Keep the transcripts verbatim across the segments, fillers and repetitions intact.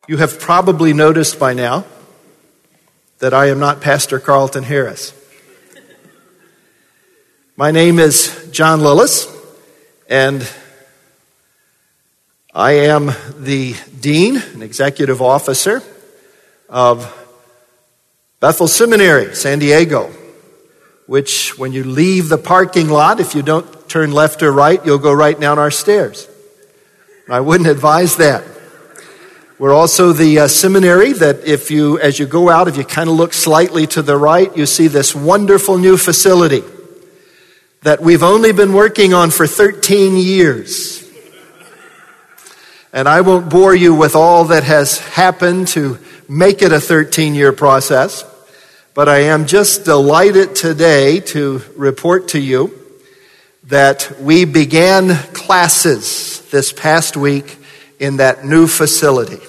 You have probably noticed by now that I am not Pastor Carlton Harris. My name is John Lillis, and I am the Dean and Executive Officer of Bethel Seminary, San Diego, which when you leave the parking lot, if you don't turn left or right, you'll go right down our stairs. I wouldn't advise that. We're also the uh, seminary that if you, as you go out, if you kind of look slightly to the right, you see this wonderful new facility that we've only been working on for thirteen years. And I won't bore you with all that has happened to make it a thirteen-year process, but I am just delighted today to report to you that we began classes this past week in that new facility.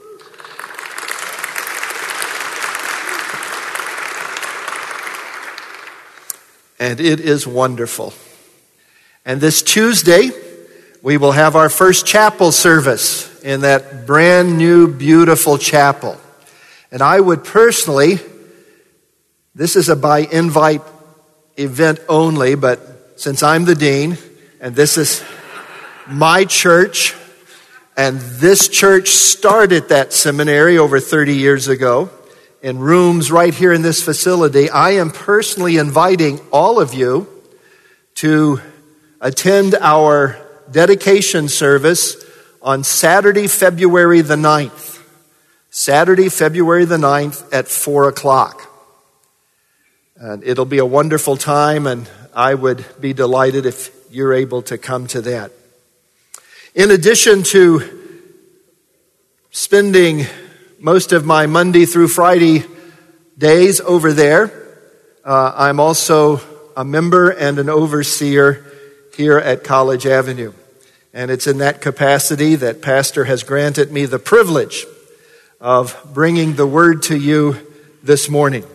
And it is wonderful. And this Tuesday, we will have our first chapel service in that brand new, beautiful chapel. And I would personally, this is a by invite event only, but since I'm the dean, and this is my church, and this church started that seminary over thirty years ago in rooms right here in this facility, I am personally inviting all of you to attend our dedication service on Saturday, February the ninth. Saturday, February the ninth at four o'clock. And it'll be a wonderful time, and I would be delighted if you're able to come to that. In addition to spending most of my Monday through Friday days over there, uh, I'm also a member and an overseer here at College Avenue. And it's in that capacity that Pastor has granted me the privilege of bringing the word to you this morning.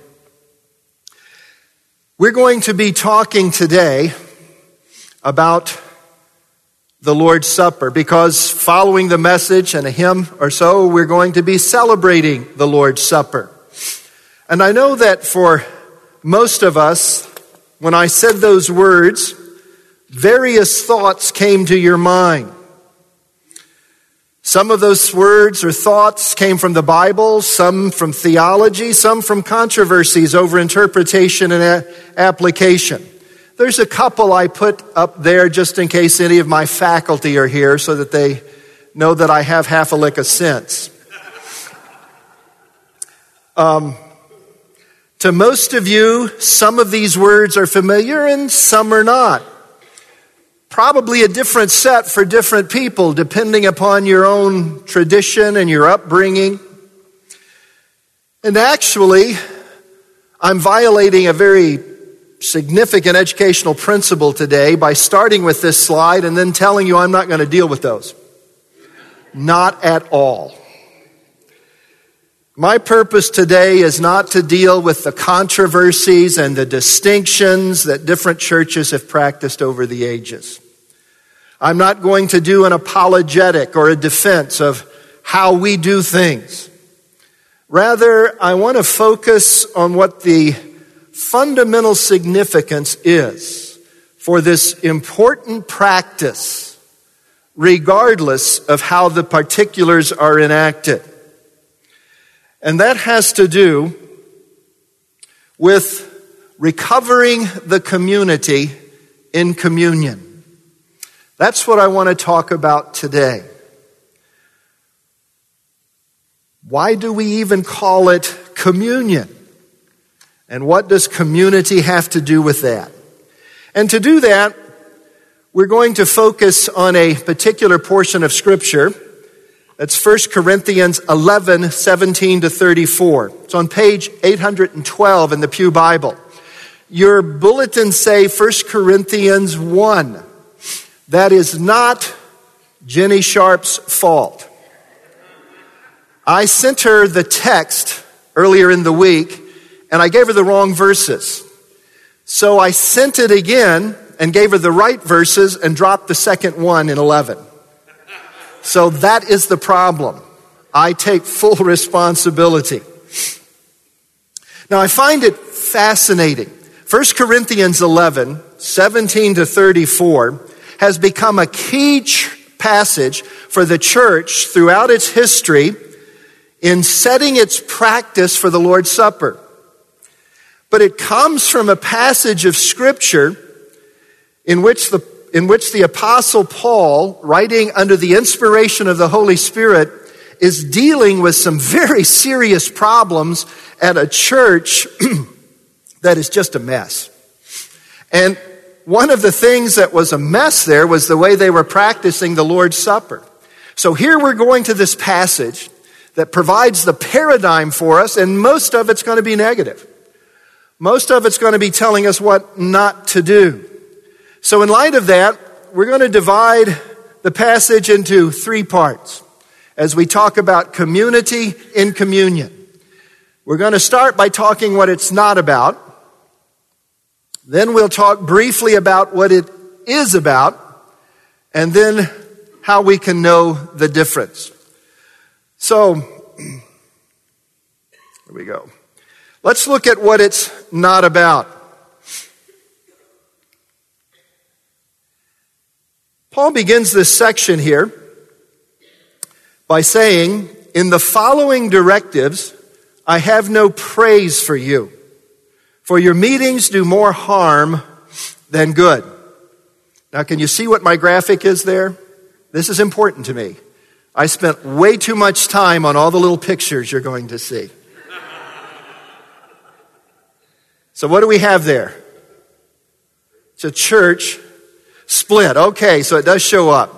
We're going to be talking today about the Lord's Supper, because following the message and a hymn or so, we're going to be celebrating the Lord's Supper. And I know that for most of us, when I said those words, various thoughts came to your mind. Some of those words or thoughts came from the Bible, some from theology, some from controversies over interpretation and a- application. There's a couple I put up there just in case any of my faculty are here so that they know that I have half a lick of sense. Um, to most of you, some of these words are familiar and some are not. Probably a different set for different people depending upon your own tradition and your upbringing. And actually, I'm violating a very significant educational principle today by starting with this slide and then telling you I'm not going to deal with those. Not at all. My purpose today is not to deal with the controversies and the distinctions that different churches have practiced over the ages. I'm not going to do an apologetic or a defense of how we do things. Rather, I want to focus on what the fundamental significance is for this important practice, regardless of how the particulars are enacted. And that has to do with recovering the community in communion. That's what I want to talk about today. Why do we even call it communion? And what does community have to do with that? And to do that, we're going to focus on a particular portion of Scripture. That's First Corinthians eleven, seventeen to thirty-four. It's on page eight hundred twelve in the Pew Bible. Your bulletins say First Corinthians one. That is not Jenny Sharp's fault. I sent her the text earlier in the week, and I gave her the wrong verses. So I sent it again and gave her the right verses and dropped the second one in eleven. So that is the problem. I take full responsibility. Now, I find it fascinating. First Corinthians eleven, seventeen to thirty-four has become a key ch- passage for the church throughout its history in setting its practice for the Lord's Supper. But it comes from a passage of Scripture in which the, in which the Apostle Paul, writing under the inspiration of the Holy Spirit, is dealing with some very serious problems at a church that is just a mess. And one of the things that was a mess there was the way they were practicing the Lord's Supper. So here we're going to this passage that provides the paradigm for us, and most of it's going to be negative. Most of it's going to be telling us what not to do. So in light of that, we're going to divide the passage into three parts as we talk about community in communion. We're going to start by talking what it's not about. Then we'll talk briefly about what it is about, and then how we can know the difference. So, here we go. Let's look at what it's not about. Paul begins this section here by saying, "In the following directives, I have no praise for you, for your meetings do more harm than good." Now, can you see what my graphic is there? This is important to me. I spent way too much time on all the little pictures you're going to see. So what do we have there? It's a church split. Okay, so it does show up.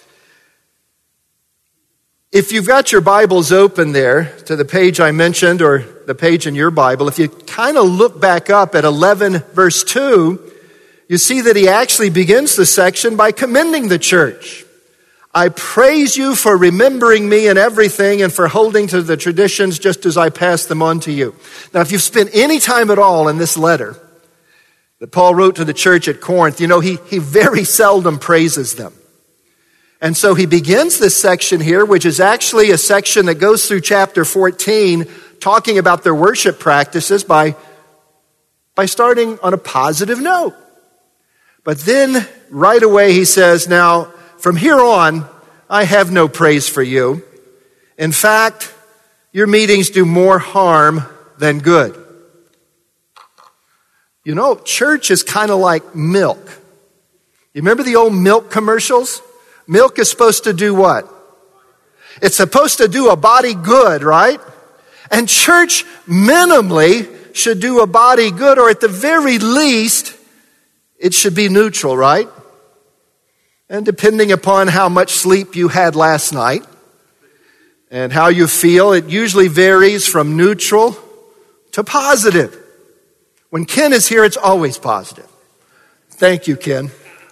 If you've got your Bibles open there to the page I mentioned or the page in your Bible, if you kind of look back up at eleven verse two, you see that he actually begins the section by commending the church. "I praise you for remembering me in everything and for holding to the traditions just as I passed them on to you." Now, if you've spent any time at all in this letter that Paul wrote to the church at Corinth, you know he, he very seldom praises them. And so he begins this section here, which is actually a section that goes through chapter fourteen, talking about their worship practices by, by starting on a positive note. But then right away he says, "Now, from here on, I have no praise for you. In fact, your meetings do more harm than good." You know, church is kind of like milk. You remember the old milk commercials? Milk is supposed to do what? It's supposed to do a body good, right? And church minimally should do a body good, or at the very least, it should be neutral, right? And depending upon how much sleep you had last night and how you feel, it usually varies from neutral to positive. When Ken is here, it's always positive. Thank you, Ken.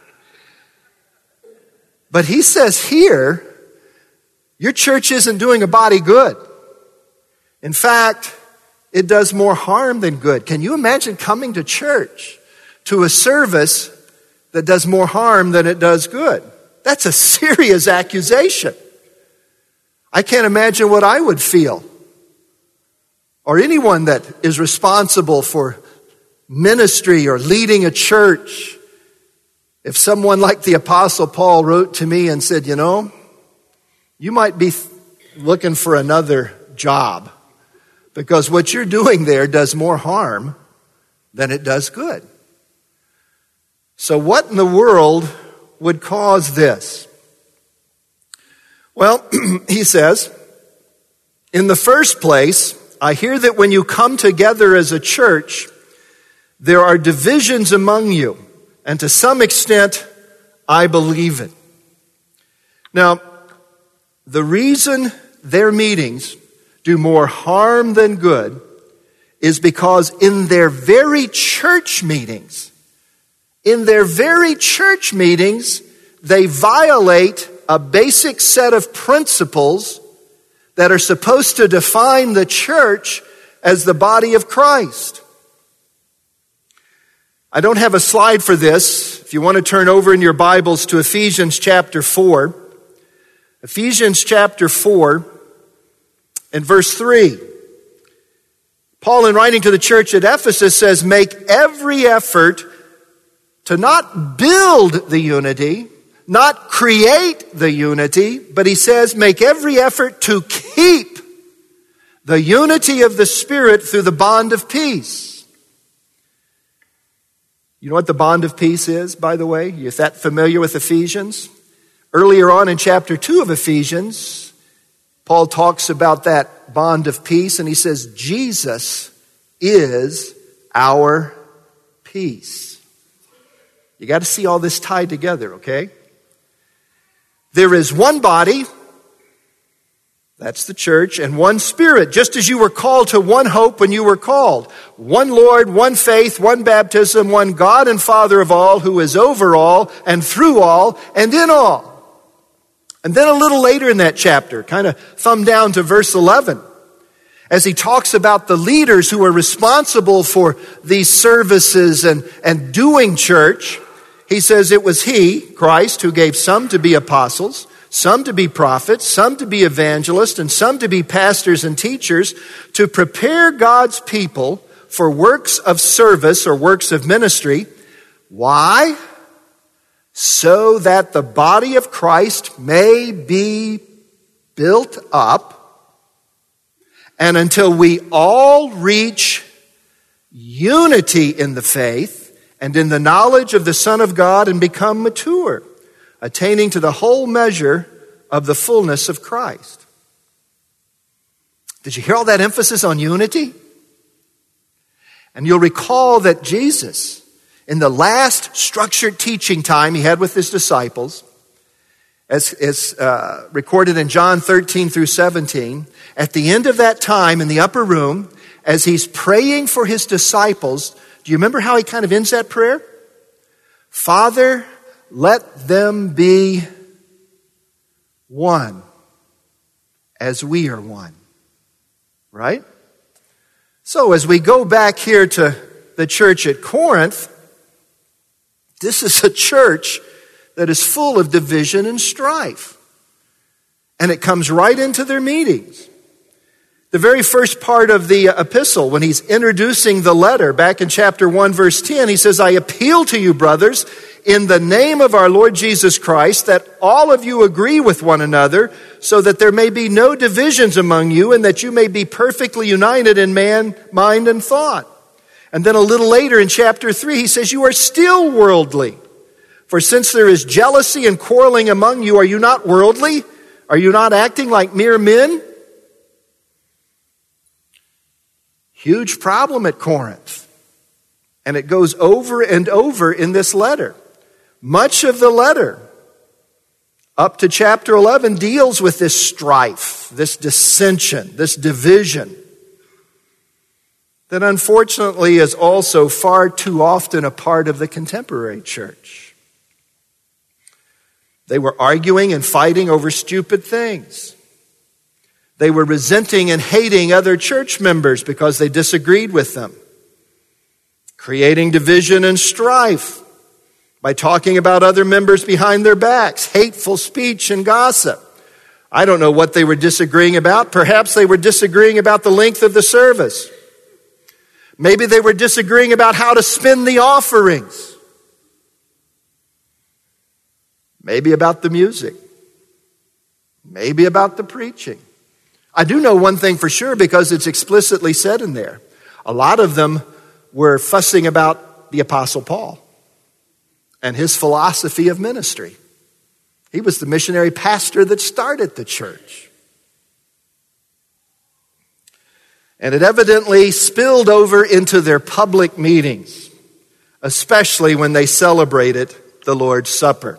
But he says here, your church isn't doing a body good. In fact, it does more harm than good. Can you imagine coming to church, to a service that does more harm than it does good? That's a serious accusation. I can't imagine what I would feel, or anyone that is responsible for ministry or leading a church, if someone like the Apostle Paul wrote to me and said, "You know, you might be looking for another job because what you're doing there does more harm than it does good." So what in the world would cause this? Well, he says, "In the first place, I hear that when you come together as a church, there are divisions among you, and to some extent, I believe it." Now, the reason their meetings do more harm than good is because in their very church meetings, in their very church meetings, they violate a basic set of principles that are supposed to define the church as the body of Christ. I don't have a slide for this. If you want to turn over in your Bibles to Ephesians chapter four. Ephesians chapter four, In verse three, Paul, in writing to the church at Ephesus, says, make every effort to not build the unity, not create the unity, but he says, make every effort to keep the unity of the Spirit through the bond of peace. You know what the bond of peace is, by the way? Is that familiar with Ephesians? Earlier on in chapter two of Ephesians, Paul talks about that bond of peace, and he says, Jesus is our peace. You got to see all this tied together, okay? There is one body, that's the church, and one Spirit, just as you were called to one hope when you were called. One Lord, one faith, one baptism, one God and Father of all, who is over all and through all and in all. And then a little later in that chapter, kind of thumb down to verse eleven, as he talks about the leaders who are responsible for these services and, and doing church, he says it was he, Christ, who gave some to be apostles, some to be prophets, some to be evangelists, and some to be pastors and teachers, to prepare God's people for works of service or works of ministry. Why? So that the body of Christ may be built up, and until we all reach unity in the faith and in the knowledge of the Son of God and become mature, attaining to the whole measure of the fullness of Christ. Did you hear all that emphasis on unity? And you'll recall that Jesus, in the last structured teaching time he had with his disciples, as, as uh, recorded in John thirteen through seventeen, at the end of that time in the upper room, as he's praying for his disciples, do you remember how he kind of ends that prayer? Father, let them be one as we are one. Right? So as we go back here to the church at Corinth, this is a church that is full of division and strife. And it comes right into their meetings. The very first part of the epistle, when he's introducing the letter, back in chapter one, verse ten, he says, I appeal to you, brothers, in the name of our Lord Jesus Christ, that all of you agree with one another, so that there may be no divisions among you, and that you may be perfectly united in man, mind, and thought. And then a little later in chapter three, he says, you are still worldly. For since there is jealousy and quarreling among you, are you not worldly? Are you not acting like mere men? Huge problem at Corinth. And it goes over and over in this letter. Much of the letter, up to chapter eleven, deals with this strife, this dissension, this division, that unfortunately is also far too often a part of the contemporary church. They were arguing and fighting over stupid things. They were resenting and hating other church members because they disagreed with them, creating division and strife by talking about other members behind their backs, hateful speech and gossip. I don't know what they were disagreeing about. Perhaps they were disagreeing about the length of the service. Maybe they were disagreeing about how to spend the offerings. Maybe about the music. Maybe about the preaching. I do know one thing for sure because it's explicitly said in there. A lot of them were fussing about the Apostle Paul and his philosophy of ministry. He was the missionary pastor that started the church. And it evidently spilled over into their public meetings, especially when they celebrated the Lord's Supper.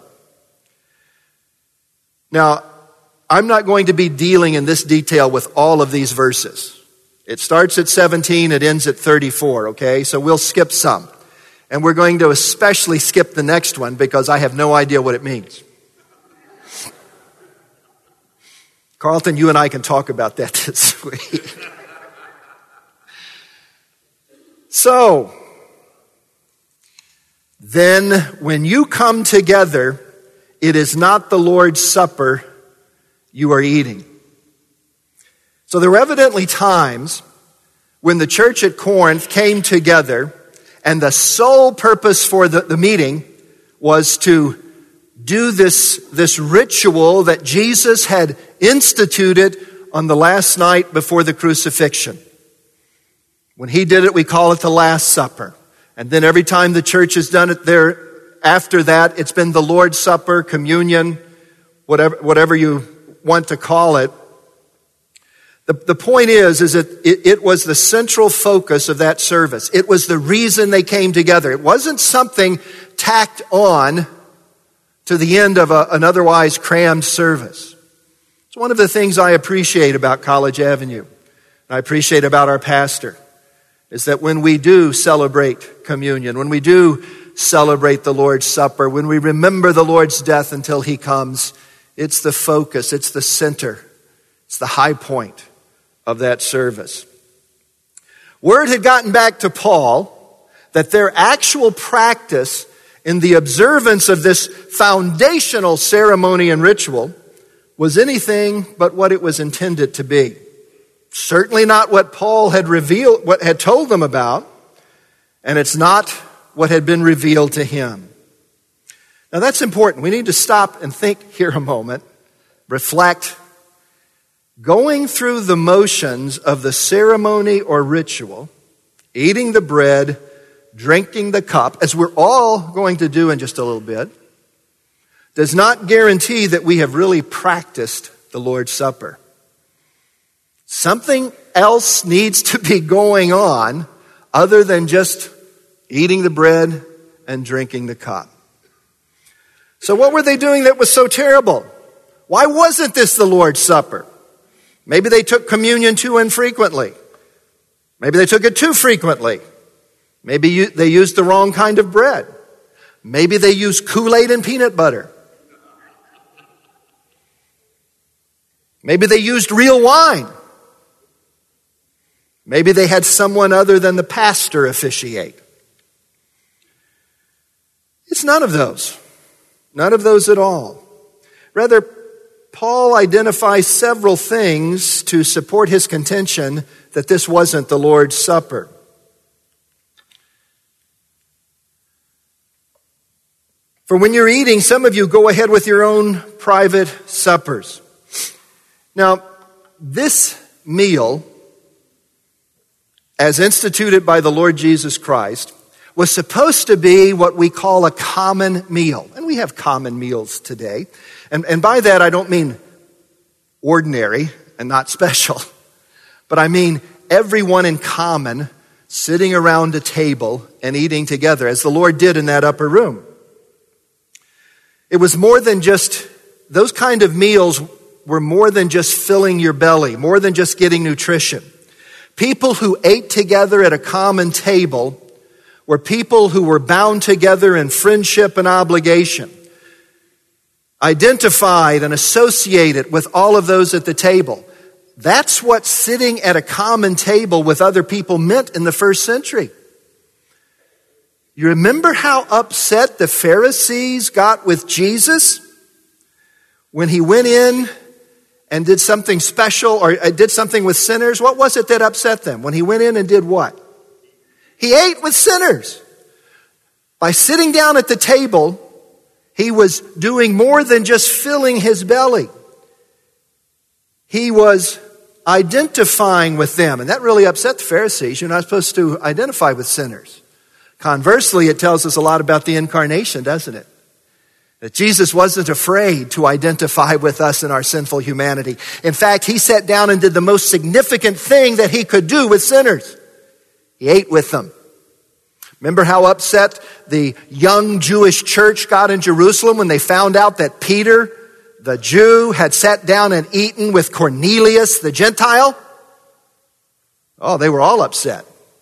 Now, I'm not going to be dealing in this detail with all of these verses. It starts at seventeen, it ends at thirty-four, okay? So we'll skip some. And we're going to especially skip the next one because I have no idea what it means. Carlton, you and I can talk about that this week. So, then when you come together, it is not the Lord's Supper you are eating. So there were evidently times when the church at Corinth came together and the sole purpose for the, the meeting was to do this, this ritual that Jesus had instituted on the last night before the crucifixion. When he did it, we call it the Last Supper. And then every time the church has done it there after that, it's been the Lord's Supper, communion, whatever, whatever you want to call it. The, the point is, is that it, it was the central focus of that service. It was the reason they came together. It wasn't something tacked on to the end of a, an otherwise crammed service. It's one of the things I appreciate about College Avenue, and I appreciate about our pastor, is that when we do celebrate communion, when we do celebrate the Lord's Supper, when we remember the Lord's death until he comes, it's the focus, it's the center, it's the high point of that service. Word had gotten back to Paul that their actual practice in the observance of this foundational ceremony and ritual was anything but what it was intended to be. Certainly not what Paul had revealed, what had told them about, and it's not what had been revealed to him. Now that's important. We need to stop and think here a moment, reflect. Going through the motions of the ceremony or ritual, eating the bread, drinking the cup, as we're all going to do in just a little bit, does not guarantee that we have really practiced the Lord's Supper. Something else needs to be going on other than just eating the bread and drinking the cup. So what were they doing that was so terrible? Why wasn't this the Lord's Supper? Maybe they took communion too infrequently. Maybe they took it too frequently. Maybe you, they used the wrong kind of bread. Maybe they used Kool-Aid and peanut butter. Maybe they used real wine. Maybe they had someone other than the pastor officiate. It's none of those. None of those at all. Rather, Paul identifies several things to support his contention that this wasn't the Lord's Supper. For when you're eating, some of you go ahead with your own private suppers. Now, this meal, as instituted by the Lord Jesus Christ, was supposed to be what we call a common meal. And we have common meals today. And, and by that, I don't mean ordinary and not special, but I mean everyone in common sitting around a table and eating together, as the Lord did in that upper room. It was more than just, those kind of meals were more than just filling your belly, more than just getting nutrition. People who ate together at a common table were people who were bound together in friendship and obligation, identified and associated with all of those at the table. That's what sitting at a common table with other people meant in the first century. You remember how upset the Pharisees got with Jesus when he went in and did something special or did something with sinners? What was it that upset them? When he went in and did what? He ate with sinners. By sitting down at the table, he was doing more than just filling his belly. He was identifying with them. And that really upset the Pharisees. You're not supposed to identify with sinners. Conversely, it tells us a lot about the incarnation, doesn't it? That Jesus wasn't afraid to identify with us in our sinful humanity. In fact, he sat down and did the most significant thing that he could do with sinners. He ate with them. Remember how upset the young Jewish church got in Jerusalem when they found out that Peter, the Jew, had sat down and eaten with Cornelius, the Gentile? Oh, they were all upset.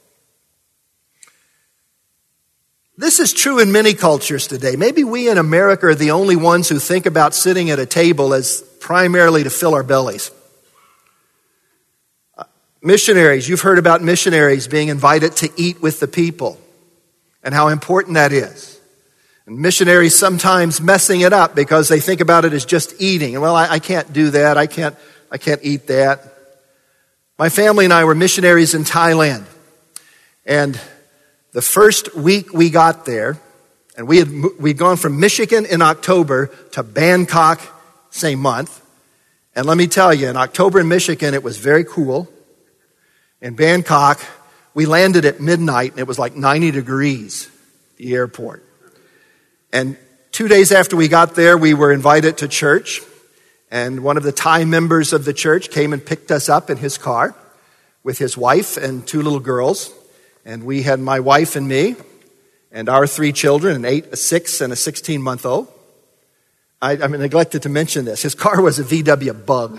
This is true in many cultures today. Maybe we in America are the only ones who think about sitting at a table as primarily to fill our bellies. Uh, missionaries, you've heard about missionaries being invited to eat with the people and how important that is. And missionaries sometimes messing it up because they think about it as just eating. And well, I, I can't do that. I can't, I can't eat that. My family and I were missionaries in Thailand. And the first week we got there, and we had we'd gone from Michigan in October to Bangkok same month. And let me tell you, in October in Michigan, it was very cool. In Bangkok, we landed at midnight, and it was like ninety degrees, the airport. And two days after we got there, we were invited to church. And one of the Thai members of the church came and picked us up in his car with his wife and two little girls. And we had my wife and me and our three children, an eight, a six, and a sixteen-month-old. I, I neglected to mention this. His car was a V W Bug.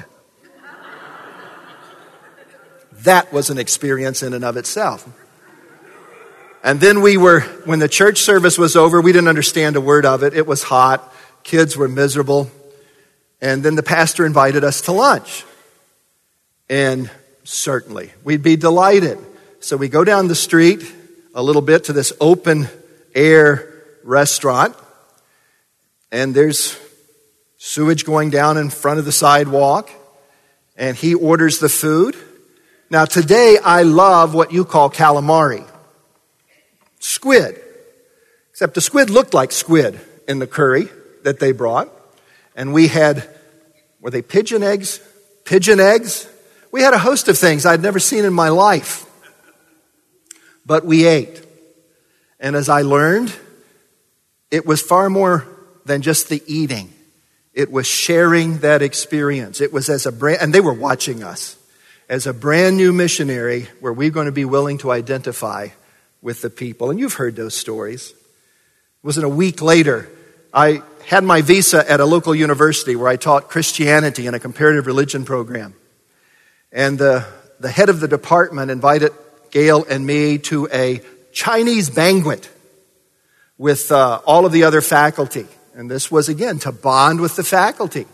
That was an experience in and of itself. And then we were, when the church service was over, we didn't understand a word of it. It was hot. Kids were miserable. And then the pastor invited us to lunch. And certainly, we'd be delighted. So we go down the street a little bit to this open air restaurant. And there's sewage going down in front of the sidewalk. And he orders the food. Now today I love what you call calamari. Squid. Except the squid looked like squid in the curry that they brought. And we had, were they pigeon eggs? Pigeon eggs? We had a host of things I'd never seen in my life. But we ate. And as I learned, it was far more than just the eating. It was sharing that experience. It was as a brand, and they were watching us. As a brand new missionary, where we're going to be willing to identify with the people. And you've heard those stories. It wasn't a week later, I had my visa at a local university where I taught Christianity in a comparative religion program. And the, the head of the department invited Gail and me to a Chinese banquet with uh, all of the other faculty. And this was, again, to bond with the faculty.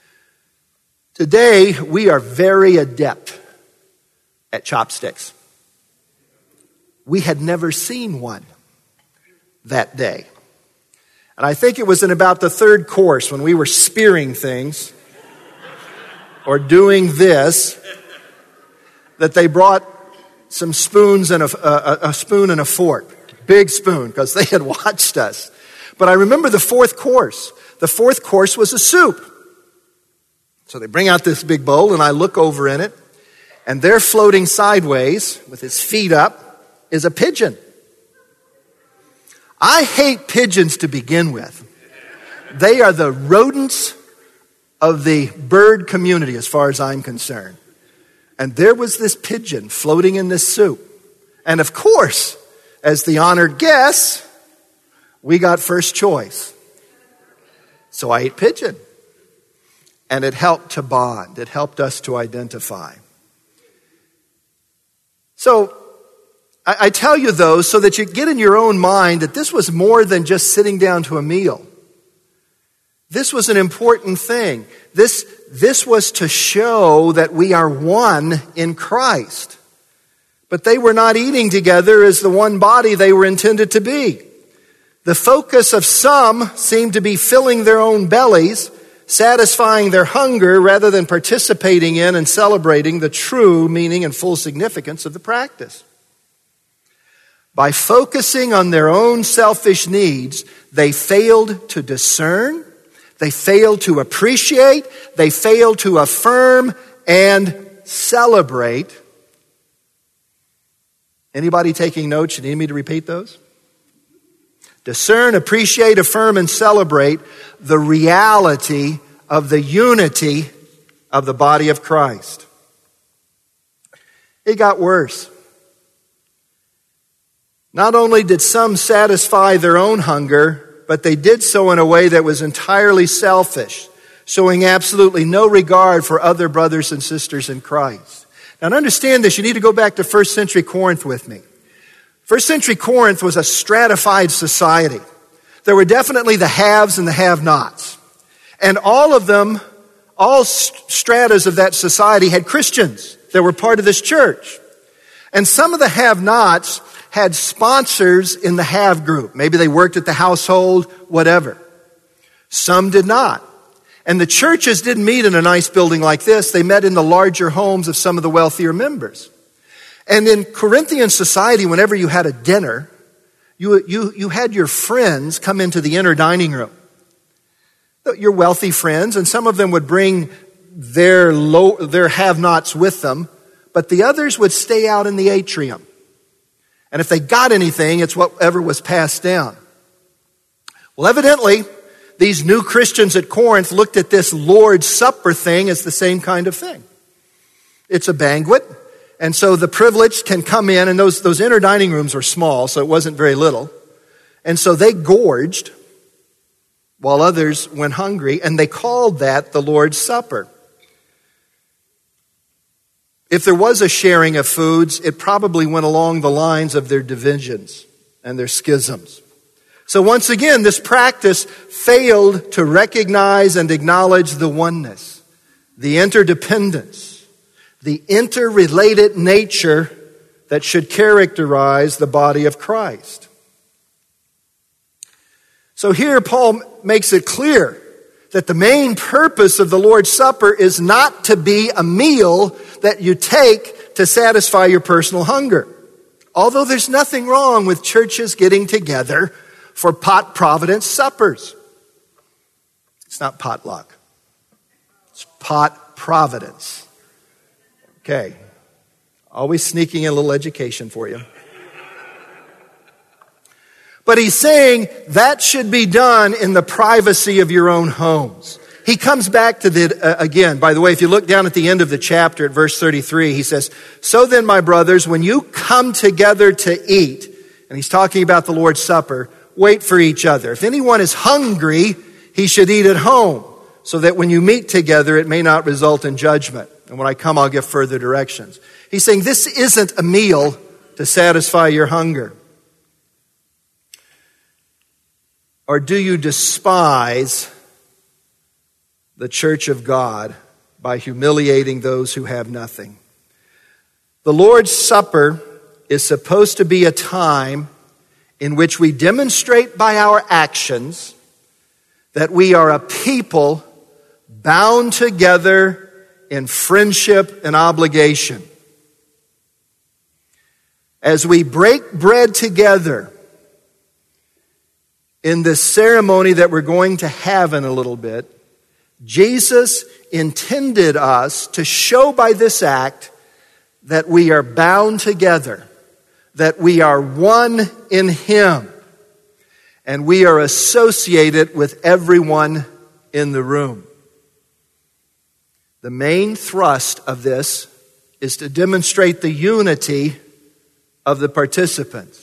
Today, we are very adept at chopsticks. We had never seen one that day. And I think it was in about the third course when we were spearing things or doing this that they brought some spoons and a, a, a spoon and a fork. Big spoon, because they had watched us. But I remember the fourth course. The fourth course was a soup. So they bring out this big bowl, and I look over in it, and there floating sideways with his feet up is a pigeon. I hate pigeons to begin with. They are the rodents of the bird community as far as I'm concerned. And there was this pigeon floating in this soup. And of course, as the honored guests, we got first choice. So I ate pigeon. And it helped to bond. It helped us to identify. So, I, I tell you those so that you get in your own mind that this was more than just sitting down to a meal. This was an important thing. This, this was to show that we are one in Christ. But they were not eating together as the one body they were intended to be. The focus of some seemed to be filling their own bellies, satisfying their hunger rather than participating in and celebrating the true meaning and full significance of the practice. By focusing on their own selfish needs, they failed to discern, they failed to appreciate, they failed to affirm and celebrate. Anybody taking notes? You need me to repeat those? Discern, appreciate, affirm, and celebrate the reality of the unity of the body of Christ. It got worse. Not only did some satisfy their own hunger, but they did so in a way that was entirely selfish, showing absolutely no regard for other brothers and sisters in Christ. Now to understand this, you need to go back to first century Corinth with me. First century Corinth was a stratified society. There were definitely the haves and the have-nots. And all of them, all stratas of that society had Christians that were part of this church. And some of the have-nots had sponsors in the have group. Maybe they worked at the household, whatever. Some did not. And the churches didn't meet in a nice building like this. They met in the larger homes of some of the wealthier members. And in Corinthian society, whenever you had a dinner, you, you, you had your friends come into the inner dining room. Your wealthy friends, and some of them would bring their low, their have-nots with them, but the others would stay out in the atrium. And if they got anything, it's whatever was passed down. Well, evidently, these new Christians at Corinth looked at this Lord's Supper thing as the same kind of thing. It's a banquet, and so the privileged can come in, and those, those inner dining rooms were small, so it wasn't very little. And so they gorged while others went hungry, and they called that the Lord's Supper. If there was a sharing of foods, it probably went along the lines of their divisions and their schisms. So once again, this practice failed to recognize and acknowledge the oneness, the interdependence, the interrelated nature that should characterize the body of Christ. So here Paul makes it clear that the main purpose of the Lord's Supper is not to be a meal that you take to satisfy your personal hunger. Although there's nothing wrong with churches getting together for pot providence suppers. It's not potluck. It's pot providence. Okay. Always sneaking in a little education for you. But he's saying that should be done in the privacy of your own homes. He comes back to the, uh, again, by the way, if you look down at the end of the chapter at verse thirty-three, he says, "So then, my brothers, when you come together to eat," and he's talking about the Lord's Supper, "wait for each other. If anyone is hungry, he should eat at home, so that when you meet together, it may not result in judgment. And when I come, I'll give further directions." He's saying this isn't a meal to satisfy your hunger. Or do you despise the church of God by humiliating those who have nothing? The Lord's Supper is supposed to be a time in which we demonstrate by our actions that we are a people bound together in friendship and obligation. As we break bread together in this ceremony that we're going to have in a little bit, Jesus intended us to show by this act that we are bound together, that we are one in Him, and we are associated with everyone in the room. The main thrust of this is to demonstrate the unity of the participants.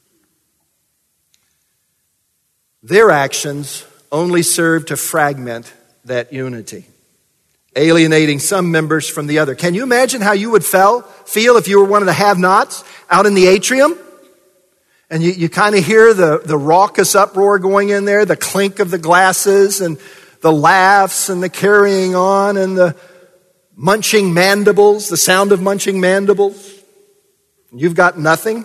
Their actions only serve to fragment that unity, alienating some members from the other. Can you imagine how you would feel, feel if you were one of the have-nots out in the atrium? And you, you kind of hear the, the raucous uproar going in there, the clink of the glasses and the laughs and the carrying on and the munching mandibles, the sound of munching mandibles. You've got nothing.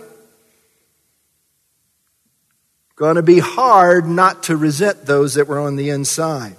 Going to be hard not to resent those that were on the inside.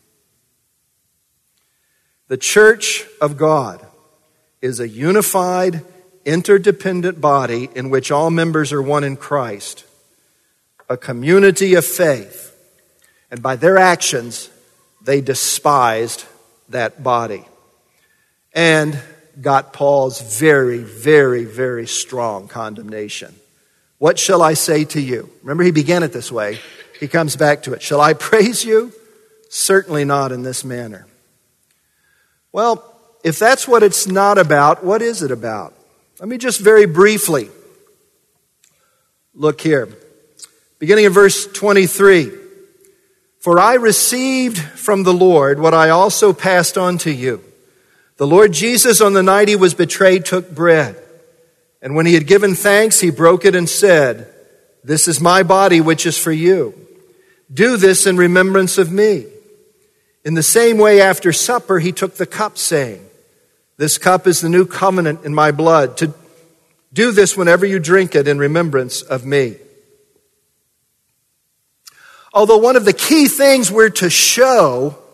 The church of God is a unified, interdependent body in which all members are one in Christ, a community of faith. And by their actions, they despised that body and got Paul's very, very, very strong condemnation. What shall I say to you? Remember, he began it this way. He comes back to it. Shall I praise you? Certainly not in this manner. Well, if that's what it's not about, what is it about? Let me just very briefly look here. Beginning in verse twenty-three. For I received from the Lord what I also passed on to you. The Lord Jesus, on the night he was betrayed, took bread. And when he had given thanks, he broke it and said, "This is my body, which is for you. Do this in remembrance of me." In the same way, after supper, he took the cup, saying, "This cup is the new covenant in my blood. To do this whenever you drink it in remembrance of me." Although one of the key things we're to show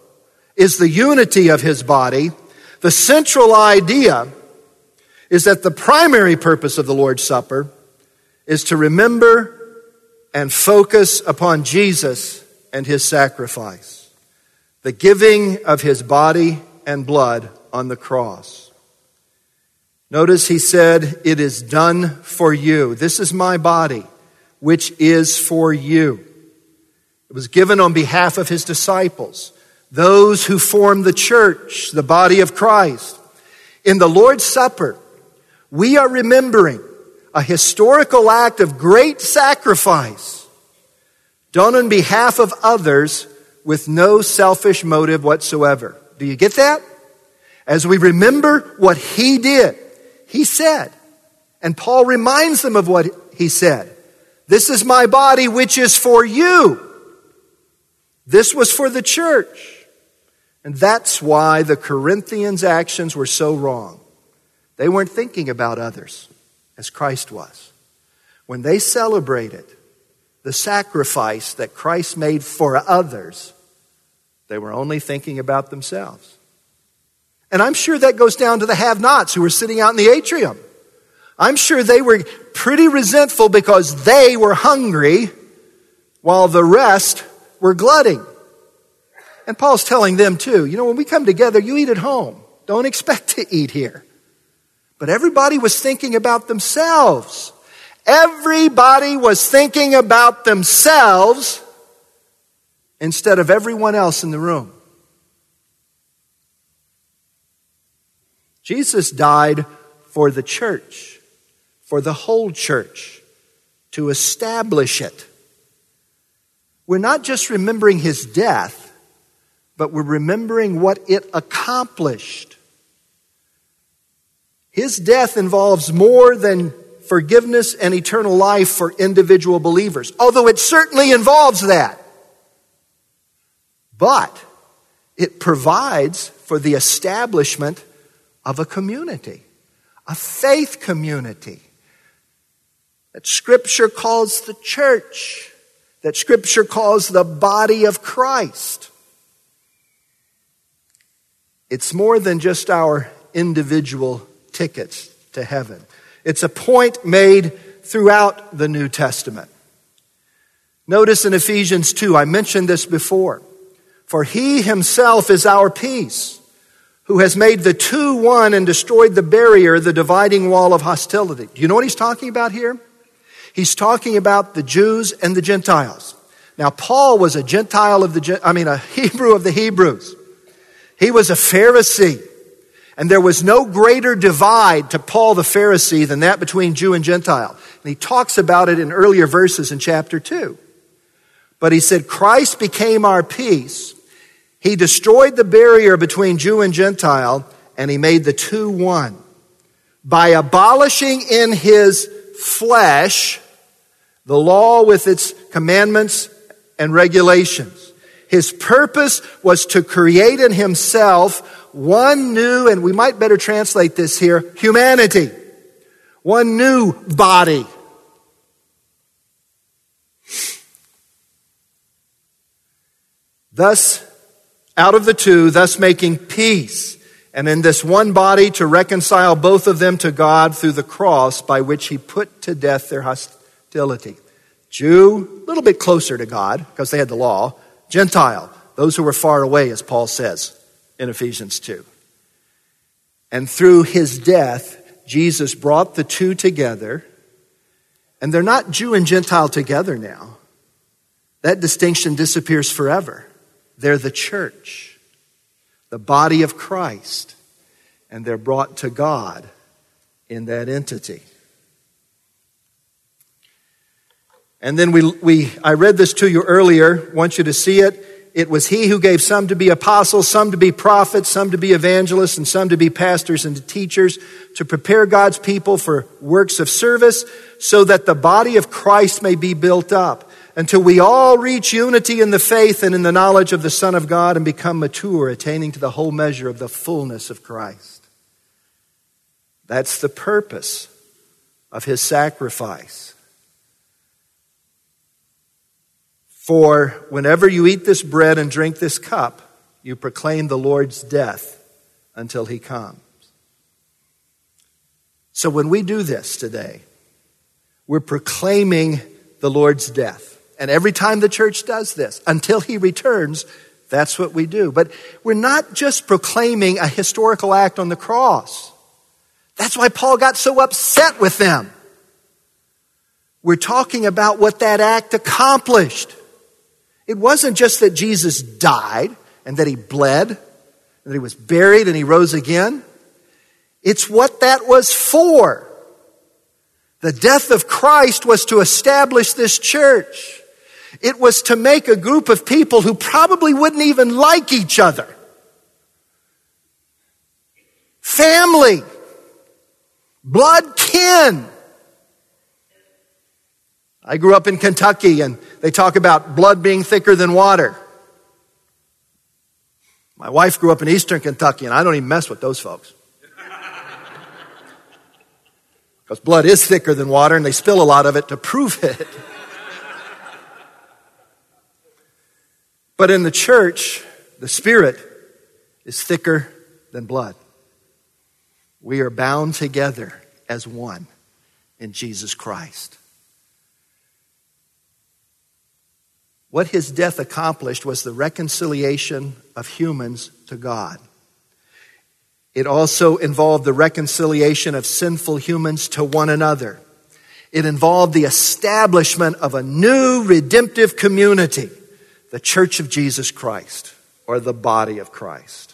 is the unity of his body, the central idea is that the primary purpose of the Lord's Supper is to remember and focus upon Jesus and his sacrifice, the giving of his body and blood on the cross. Notice he said, "It is done for you. This is my body, which is for you." It was given on behalf of his disciples, those who form the church, the body of Christ. In the Lord's Supper, we are remembering a historical act of great sacrifice done on behalf of others with no selfish motive whatsoever. Do you get that? As we remember what he did, he said, and Paul reminds them of what he said, "This is my body which is for you." This was for the church. And that's why the Corinthians' actions were so wrong. They weren't thinking about others as Christ was. When they celebrated the sacrifice that Christ made for others, they were only thinking about themselves. And I'm sure that goes down to the have-nots who were sitting out in the atrium. I'm sure they were pretty resentful because they were hungry while the rest were glutting. And Paul's telling them too, you know, when we come together, you eat at home. Don't expect to eat here. But everybody was thinking about themselves. Everybody was thinking about themselves instead of everyone else in the room. Jesus died for the church, for the whole church, to establish it. We're not just remembering his death, but we're remembering what it accomplished. His death involves more than forgiveness and eternal life for individual believers, although it certainly involves that. But it provides for the establishment of a community, a faith community that Scripture calls the church, that Scripture calls the body of Christ. It's more than just our individual tickets to heaven. It's a point made throughout the New Testament. Notice in Ephesians two, I mentioned this before. For he himself is our peace, who has made the two one and destroyed the barrier, the dividing wall of hostility. Do you know what he's talking about here? He's talking about the Jews and the Gentiles. Now, Paul was a Gentile of the, I mean, a Hebrew of the Hebrews. He was a Pharisee. And there was no greater divide to Paul the Pharisee than that between Jew and Gentile. And he talks about it in earlier verses in chapter two. But he said, Christ became our peace. He destroyed the barrier between Jew and Gentile, and he made the two one. By abolishing in his flesh the law with its commandments and regulations. His purpose was to create in himself one new, and we might better translate this here, humanity. One new body. Thus, out of the two, thus making peace, and in this one body to reconcile both of them to God through the cross by which he put to death their hostility. Jew, a little bit closer to God because they had the law. Gentile, those who were far away, as Paul says in Ephesians two. And through his death, Jesus brought the two together. And they're not Jew and Gentile together now. That distinction disappears forever. They're the church, the body of Christ, and they're brought to God in that entity. And then we, we, I read this to you earlier, I want you to see it. It was he who gave some to be apostles, some to be prophets, some to be evangelists, and some to be pastors and teachers, to prepare God's people for works of service, so that the body of Christ may be built up, until we all reach unity in the faith and in the knowledge of the Son of God and become mature, attaining to the whole measure of the fullness of Christ. That's the purpose of his sacrifice. For whenever you eat this bread and drink this cup, You proclaim the Lord's death until he comes. So when we do this today, we're proclaiming the Lord's death. And every time the church does this, until he returns, that's what we do. But we're not just proclaiming a historical act on the cross. That's why Paul got so upset with them. We're talking about what that act accomplished. It wasn't just that Jesus died and that he bled, and that he was buried and he rose again. It's what that was for. The death of Christ was to establish this church. It was to make a group of people who probably wouldn't even like each other. Family. Blood kin. I grew up in Kentucky and they talk about blood being thicker than water. My wife grew up in Eastern Kentucky and I don't even mess with those folks. Because blood is thicker than water and they spill a lot of it to prove it. But in the church, the Spirit is thicker than blood. We are bound together as one in Jesus Christ. What his death accomplished was the reconciliation of humans to God. It also involved the reconciliation of sinful humans to one another. It involved the establishment of a new redemptive community, the Church of Jesus Christ, or the body of Christ.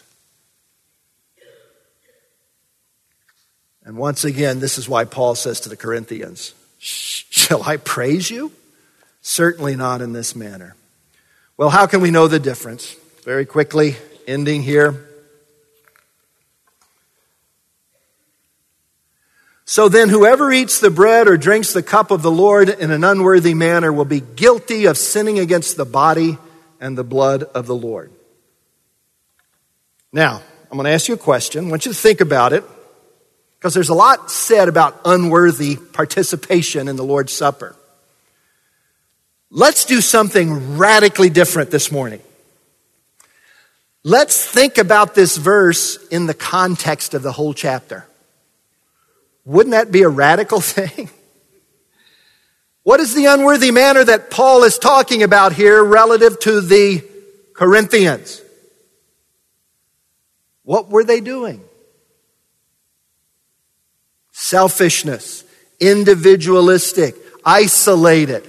And once again, this is why Paul says to the Corinthians, shall I praise you? Certainly not in this manner. Well, how can we know the difference? Very quickly, ending here. So then whoever eats the bread or drinks the cup of the Lord in an unworthy manner will be guilty of sinning against the body and the blood of the Lord. Now, I'm going to ask you a question. I want you to think about it, because there's a lot said about unworthy participation in the Lord's Supper. Let's do something radically different this morning. Let's think about this verse in the context of the whole chapter. Wouldn't that be a radical thing? What is the unworthy manner that Paul is talking about here relative to the Corinthians? What were they doing? Selfishness, individualistic, isolated,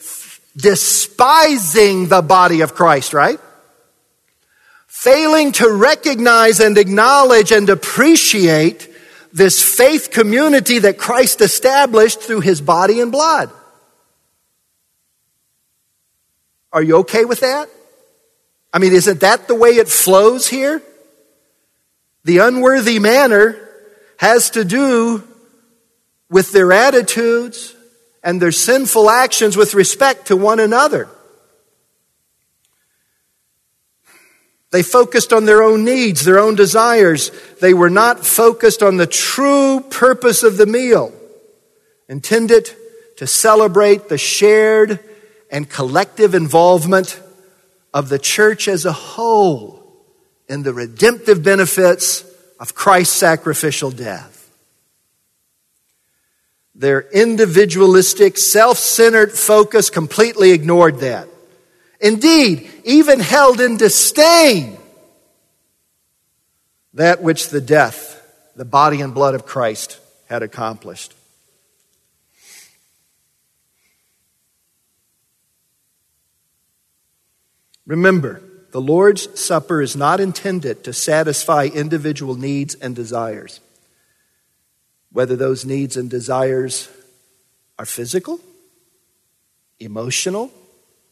despising the body of Christ, right? Failing to recognize and acknowledge and appreciate this faith community that Christ established through his body and blood. Are you okay with that? I mean, isn't that the way it flows here? The unworthy manner has to do with their attitudes and their sinful actions with respect to one another. They focused on their own needs, their own desires. They were not focused on the true purpose of the meal, intended to celebrate the shared and collective involvement of the church as a whole in the redemptive benefits of Christ's sacrificial death. Their individualistic, self-centered focus completely ignored that. Indeed, even held in disdain that which the death, the body and blood of Christ had accomplished. Remember, the Lord's Supper is not intended to satisfy individual needs and desires, whether those needs and desires are physical, emotional.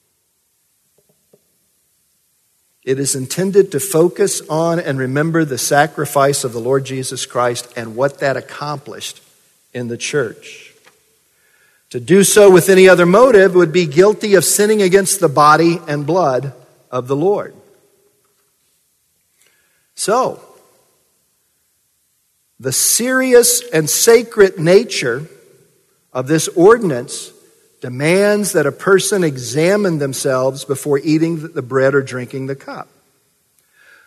It is intended to focus on and remember the sacrifice of the Lord Jesus Christ and what that accomplished in the church. To do so with any other motive would be guilty of sinning against the body and blood of the Lord. So, the serious and sacred nature of this ordinance demands that a person examine themselves before eating the bread or drinking the cup.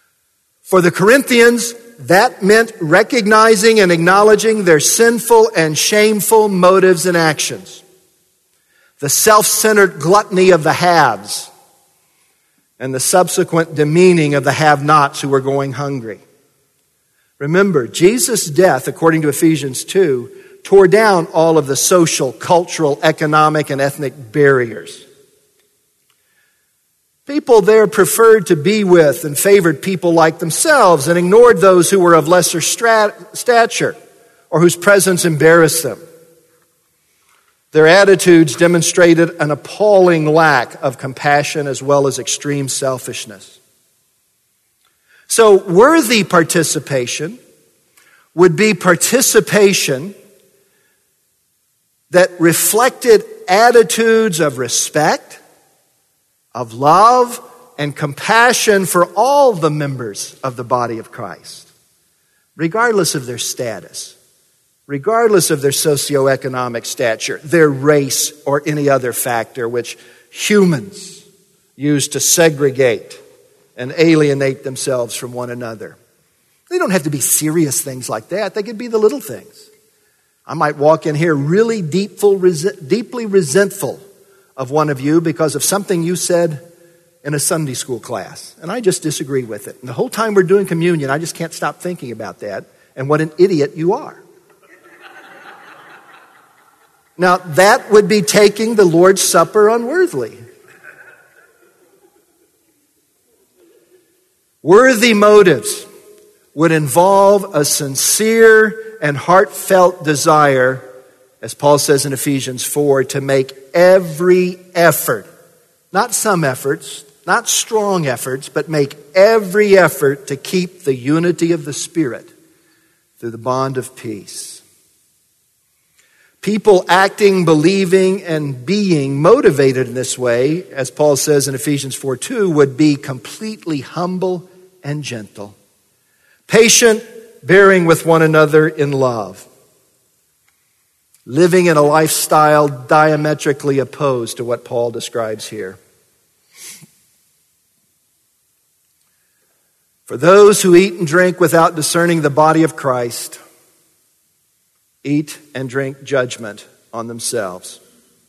For the Corinthians, that meant recognizing and acknowledging their sinful and shameful motives and actions. The self-centered gluttony of the haves and the subsequent demeaning of the have-nots who were going hungry. Remember, Jesus' death, according to Ephesians two, tore down all of the social, cultural, economic, and ethnic barriers. People there preferred to be with and favored people like themselves and ignored those who were of lesser strat- stature or whose presence embarrassed them. Their attitudes demonstrated an appalling lack of compassion as well as extreme selfishness. So worthy participation would be participation that reflected attitudes of respect, of love, and compassion for all the members of the body of Christ, regardless of their status, regardless of their socioeconomic stature, their race, or any other factor which humans use to segregate and alienate themselves from one another. They don't have to be serious things like that. They could be the little things. I might walk in here really deepful, deeply resentful of one of you because of something you said in a Sunday school class, and I just disagree with it. And the whole time we're doing communion, I just can't stop thinking about that and what an idiot you are. Now, that would be taking the Lord's Supper unworthily. Worthy motives would involve a sincere and heartfelt desire, as Paul says in Ephesians four, to make every effort, not some efforts, not strong efforts, but make every effort to keep the unity of the Spirit through the bond of peace. People acting, believing, and being motivated in this way, as Paul says in Ephesians four two, would be completely humble and gentle, patient, bearing with one another in love, living in a lifestyle diametrically opposed to what Paul describes here. For those who eat and drink without discerning the body of Christ, eat and drink judgment on themselves.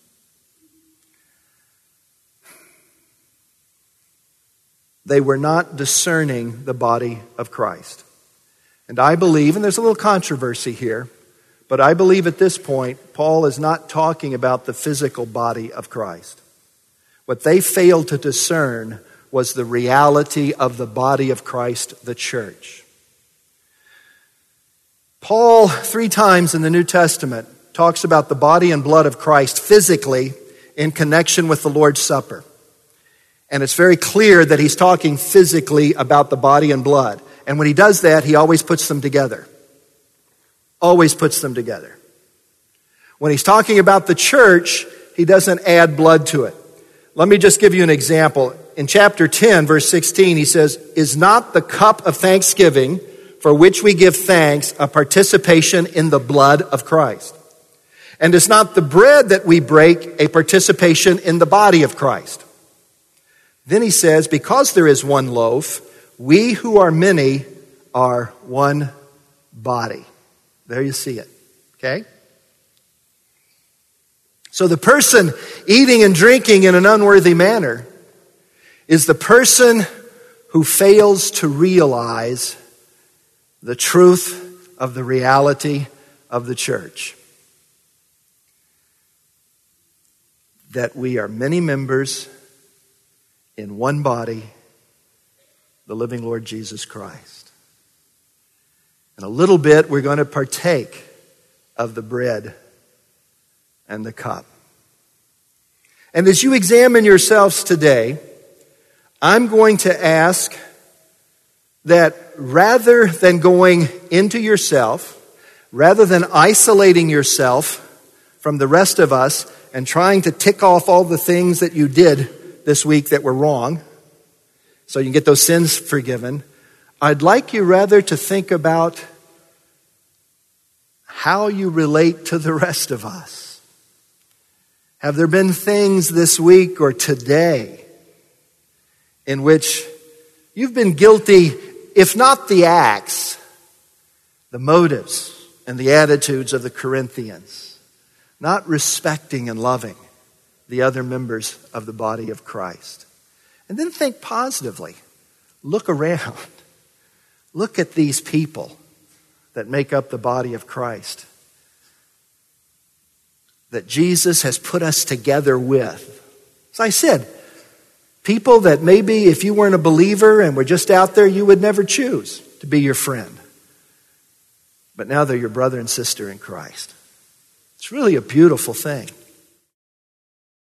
They were not discerning the body of Christ. And I believe, and there's a little controversy here, but I believe at this point, Paul is not talking about the physical body of Christ. What they failed to discern was the reality of the body of Christ, the church. Paul, three times in the New Testament, talks about the body and blood of Christ physically in connection with the Lord's Supper. And it's very clear that he's talking physically about the body and blood. And when he does that, he always puts them together. Always puts them together. When he's talking about the church, he doesn't add blood to it. Let me just give you an example. In chapter ten, verse sixteen, he says, "Is not the cup of thanksgiving for which we give thanks a participation in the blood of Christ? And is not the bread that we break a participation in the body of Christ?" Then he says, "Because there is one loaf, we who are many are one body." There you see it, okay? So the person eating and drinking in an unworthy manner is the person who fails to realize the truth of the reality of the church. That we are many members in one body, the living Lord Jesus Christ. In a little bit, we're going to partake of the bread and the cup. And as you examine yourselves today, I'm going to ask that rather than going into yourself, rather than isolating yourself from the rest of us and trying to tick off all the things that you did this week that were wrong, so you can get those sins forgiven, I'd like you rather to think about how you relate to the rest of us. Have there been things this week or today in which you've been guilty if not the acts, the motives and the attitudes of the Corinthians, not respecting and loving the other members of the body of Christ. And then think positively. Look around. Look at these people that make up the body of Christ, that Jesus has put us together with. As I said, people that maybe if you weren't a believer and were just out there, you would never choose to be your friend. But now they're your brother and sister in Christ. It's really a beautiful thing.